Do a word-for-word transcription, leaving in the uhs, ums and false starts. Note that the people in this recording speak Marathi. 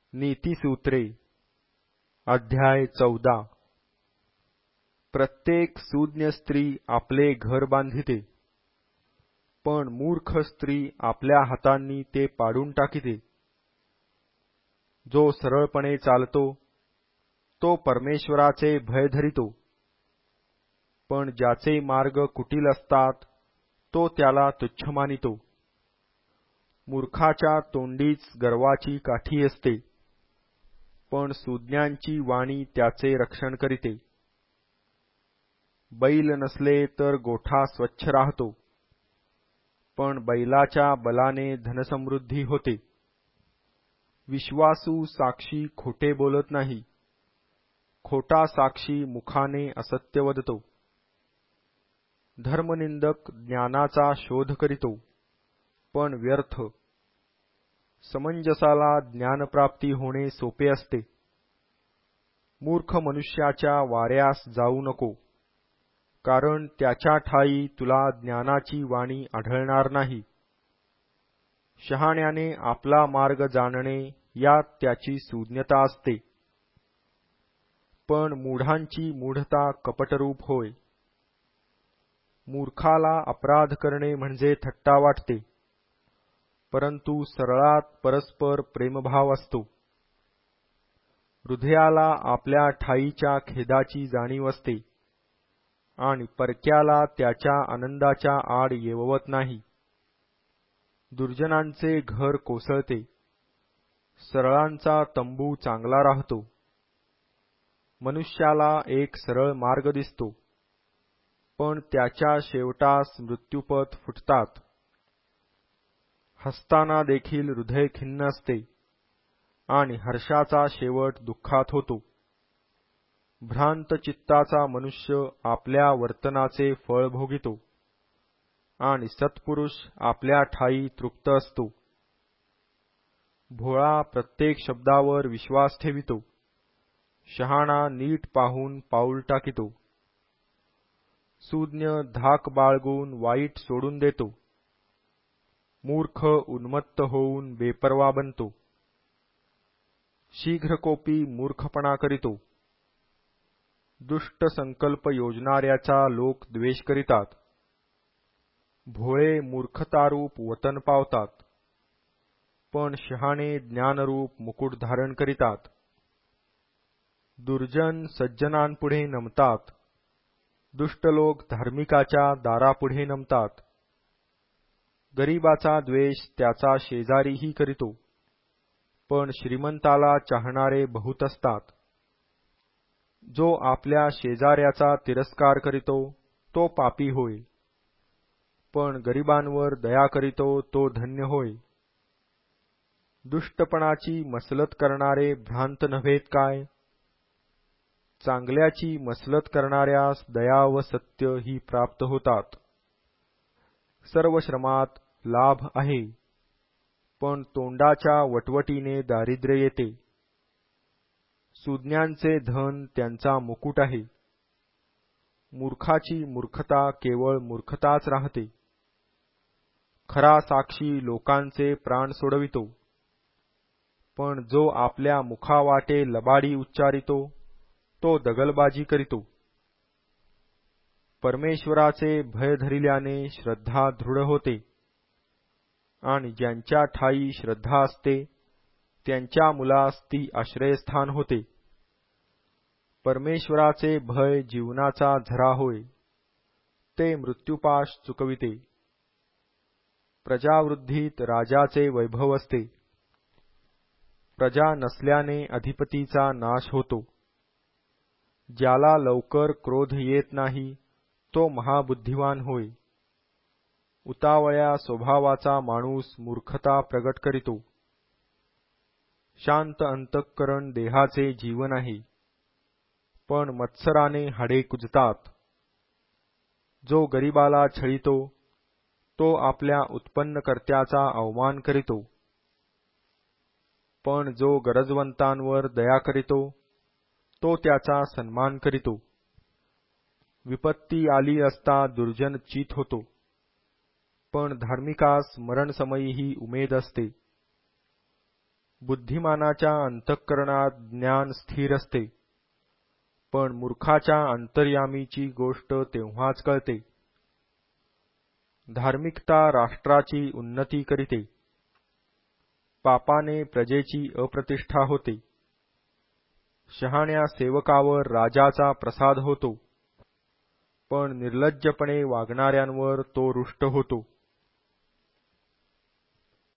नीतिसूत्रे अध्याय चौदा। प्रत्येक सुज्ञ स्त्री आपले घर बांधिते, पण मूर्ख स्त्री आपल्या हातांनी ते पाडून टाकीते। जो सरळपणे चालतो तो परमेश्वराचे भय धरितो, पण ज्याचे मार्ग कुटील असतात तो त्याला तुच्छ मानितो। मूर्खाच्या तोंडीच गर्वाची काठी असते, पण सुज्ञांची वाणी त्याचे रक्षण करीते। बैल नसले तर गोठा स्वच्छ राहतो, पण बैलाच्या बलाने धनसमृद्धी होते। विश्वासू साक्षी खोटे बोलत नाही, खोटा साक्षी मुखाने असत्य वदतो। धर्मनिंदक ज्ञानाचा शोध करीतो, पण व्यर्थ। समंजसाला ज्ञानप्राप्ती होणे सोपे असते। मूर्ख मनुष्याच्या वाऱ्यास जाऊ नको, कारण त्याच्या ठाई तुला ज्ञानाची वाणी आढळणार नाही। शहाण्याने आपला मार्ग जाणणे यात त्याची सुज्ञता असते, पण मूढांची मूढता कपटरूप होय। मूर्खाला अपराध करणे म्हणजे थट्टा वाटते, परंतु सरळात परस्पर प्रेमभाव असतो। हृदयाला आपल्या ठाईच्या खेदाची जाणीव असते, आणि परक्याला त्याच्या आनंदाच्या आड येववत नाही। दुर्जनांचे घर कोसळते, सरळांचा तंबू चांगला राहतो। मनुष्याला एक सरळ मार्ग दिसतो, पण त्याच्या शेवटास मृत्युपथ फुटतात। हसताना देखील हृदय खिन्न असते, आणि हर्षाचा शेवट दुःखात होतो। भ्रांत चित्ताचा मनुष्य आपल्या वर्तनाचे फळ भोगितो, आणि सत्पुरुष आपल्या ठाई तृप्त असतो। भोळा प्रत्येक शब्दावर विश्वास ठेवितो, शहाणा नीट पाहून पाऊल टाकीतो। सुज्ञ धाक बाळगून वाईट सोडून देतो, मूर्ख उन्मत्त होऊन बेपर्वा बनतो। शीघ्रकोपी मूर्खपणा करीतो, दुष्ट संकल्प योजणाऱ्याचा लोक द्वेष करीतात। भोळे मूर्खतारूप वतन पावतात, पण शहाणे ज्ञानरूप मुकुट धारण करीतात। दुर्जन सज्जनांपुढे नमतात, दुष्ट लोक धार्मिकाच्या दारापुढे नमतात। गरीबाचा द्वेष त्याचा शेजारीही करीतो, पण श्रीमंताला चाहणारे बहुत असतात। जो आपल्या शेजाऱ्याचा तिरस्कार करीतो तो पापी होय, पण गरीबांवर दया करीतो तो धन्य होय। दुष्टपणाची मसलत करणारे भ्रांत नव्हेत काय? चांगल्याची मसलत करणाऱ्यास दया व सत्य ही प्राप्त होतात। सर्व श्रमात लाभ आहे, पण तोंडाच्या वटवटीने दारिद्र्य येते। सुज्ञांचे धन त्यांचा मुकुट आहे, मूर्खाची मूर्खता केवळ मूर्खताच राहते। खरा साक्षी लोकांचे प्राण सोडवितो, पण जो आपल्या मुखावाटे लबाडी उच्चारितो तो दगलबाजी करीतो। परमेश्वराचे भय धरिल्याने श्रद्धा दृढ होते, आणि ज्यांच्या ठाई श्रद्धा असते त्यांच्या मुलास ती आश्रयस्थान होते। परमेश्वराचे भय जीवनाचा झरा होय, ते मृत्युपाश चुकविते। प्रजावृद्धीत राजाचे वैभव असते, प्रजा नसल्याने अधिपतीचा नाश होतो। ज्याला लवकर क्रोध येत नाही तो महाबुद्धिवान होय। उतावळ्या स्वभावाचा माणूस मूर्खता प्रगट करीतो। शांत अंतःकरण देहाचे जीवन आहे, पण मत्सराने हाडे कुजतात। जो गरीबाला छळीतो तो आपल्या उत्पन्नकर्त्याचा अवमान करीतो, पण जो गरजवंतांवर दया करीतो तो त्याचा सन्मान करीतो। विपत्ती आली असता दुर्जन चित होतो, पण धार्मिकास मरणसमयी ही उमेद असते। बुद्धिमानाच्या अंतःकरणात ज्ञान स्थिर असते, पण मूर्खाच्या अंतर्यामीची गोष्ट तेव्हाच कळते. धार्मिकता राष्ट्राची उन्नती करीते, पापाने प्रजेची अप्रतिष्ठा होते. शहाण्या सेवकावर राजाचा प्रसाद होतो, पण निर्लज्जपणे वागणाऱ्यांवर तो रुष्ट होतो.